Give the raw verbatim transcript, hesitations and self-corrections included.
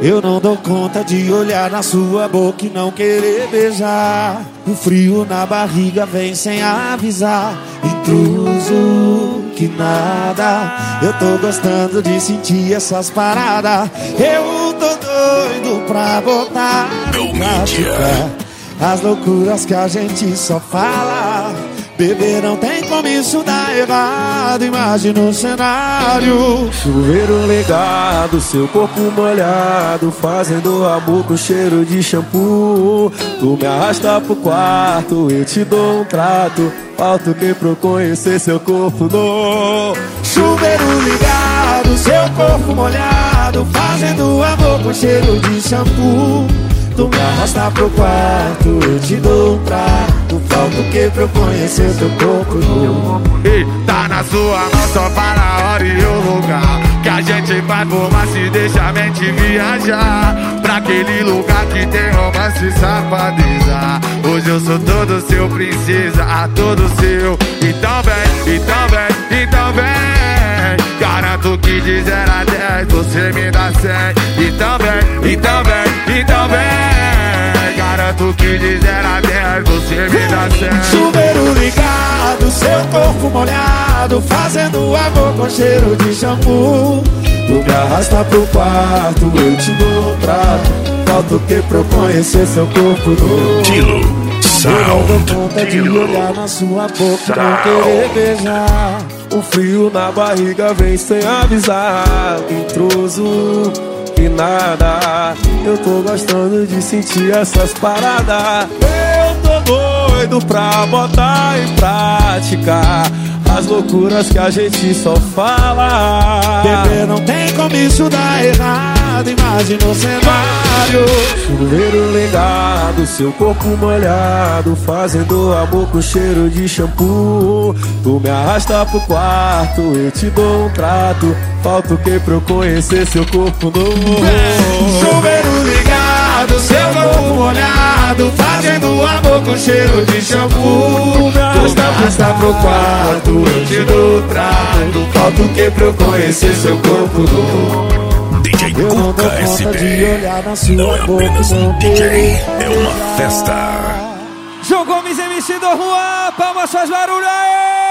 Eu não dou conta de olhar na sua boca e não querer beijar. O frio na barriga vem sem avisar. Intruso, que nada. Eu tô gostando de sentir essas paradas. Eu tô doido pra botar Go pra praticar as loucuras que a gente só fala. Bebê, não tem como isso dar errado. Imagina o cenário: chuveiro ligado, seu corpo molhado, fazendo amor com cheiro de shampoo. Tu me arrasta pro quarto, eu te dou um trato. Falta o que pra eu conhecer seu corpo no chuveiro ligado, seu corpo molhado, fazendo amor com cheiro de shampoo. Tu me arrasta pro quarto, eu te dou um trato. Falta o que pra eu conhecer teu corpo nu. E tá na sua mão, só para a hora e o lugar que a gente vai formar, se deixa a mente viajar pra aquele lugar que tem romance e safadeza. Hoje eu sou todo seu, princesa, a todo seu. Então vem, então vem, então vem. Garanto que de zero a dez você me dá cem. Então vem, então vem, então vem. Garanto que de zero a dez você me dá cem. Chuveiro ligado, seu corpo molhado, fazendo amor com cheiro de shampoo. Tu me arrasta pro quarto, eu te dou um trato. Falta o que pra eu conhecer seu corpo nu. Tilo Eu não dou Sound. conta de olhar na sua boca e não querer beijar. O frio na barriga vem sem avisar. Intruso, que nada. Eu tô gostando de sentir essas paradas. Eu tô doido pra botar em prática as loucuras que a gente só fala. Bebê, não tem como isso dar errado. Imagina o cenário: chuveiro ligado, seu corpo molhado, fazendo amor com cheiro de shampoo. Tu me arrasta pro quarto, eu te dou um trato. Falta o que pra eu conhecer seu corpo novo. chuveiro ligado, seu corpo molhado, fazendo amor com cheiro de shampoo. Tu me arrasta pro quarto, eu te dou um trato. Falta o que pra eu conhecer seu corpo nu. D J Eu não dou Cuca conta de S D. olhar na sua Não é boca apenas e não um D J, querer é uma festa. Jogou Miss M C do Juan, palmas, faz barulho aí!